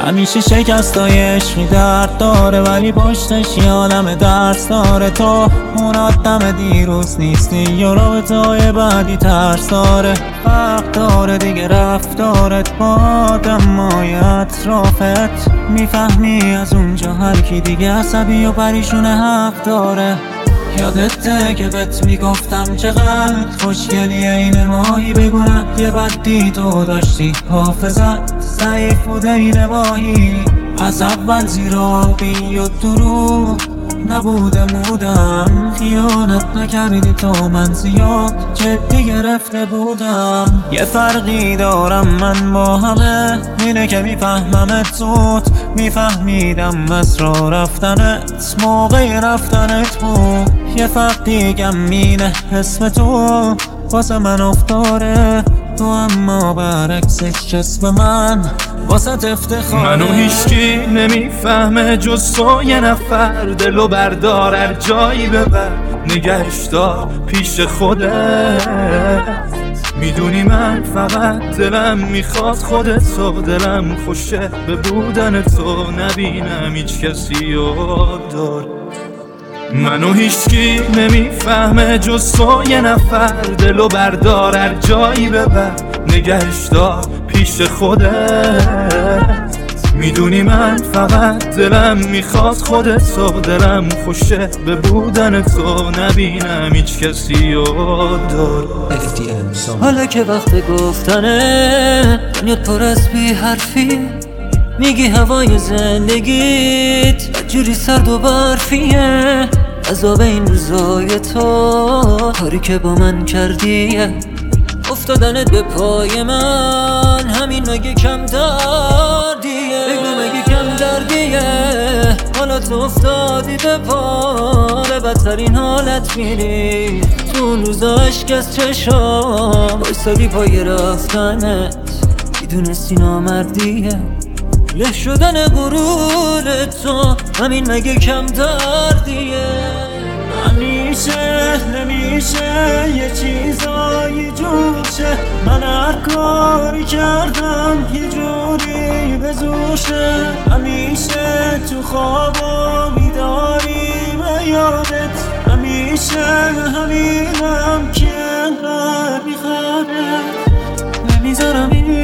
همیشه شکستای عشقی درد داره، ولی پشتش یه عالم درس داره. تو اون آدم دیروز نیستی یا رابطه‌های بعدی ترس داره. فرق داره دیگه رفتارت با آدمای اطرافت. میفهمی از اونجا هر کی دیگه عصبی و پریشون حق داره. یادته که بهت میگفتم چقدر خوشگلی این ماهی، بگونم یه بدی تو داشتی حافظت ضعیف بوده این ماهی. از اول زیرابی و دروغ نبوده مودم، خیانت نکردی تو من زیاد جدی گرفته بودم. یه فرقی دارم من با همه، اینه که میفهممت زود، میفهمیدم اسرا رفتنت موقع رفتنت بود. یه فرق دیگم اینه اسم تو واسه من افتاره، تو اما برعکسش جسم من واسه افتخاره. منو هیچکی نمیفهمه جز تو، یه نفر دلو بردار هر جایی ببر، نگهش دار پیش خودت. میدونی من فقط دلم میخواد خودتو، دلم خوشه به بودن تو، نبینم هیچ کسی رو دور. منو هیچکی نمیفهمه جز تو، یه نفر دلو بردار هر جایی ببر، نگهش دار پیش خودت. میدونی من فقط دلم میخواد خودتو، دلم خوشه به بودن تو، نبینم هیچ کسی رو دور. حالا که وقت گفتنه دنیا پر از بی حرفی، میگی هوای زندگیت بدجوری سرد و برفیه. عذاب این روزای تو کاری که با من کردیه، افتادنت به پای من همین مگه کم دردیه؟ بگو مگه کم دردیه؟ حالا تو افتادی به پا، به بدترین حالت میری تو اون روزا اشک از چشام، بایستادی پای رفتنت میدونستی نامردیه. له شدن غرور تو همین مگه کم دردیه؟ همیشه نمیشه یه چیزایی جوشه، من هر کاری کردم یه جوری به زوشه. همیشه تو خواب و بیداری به یادت، همیشه همینم که انقدر میخوادت. نمیذارم این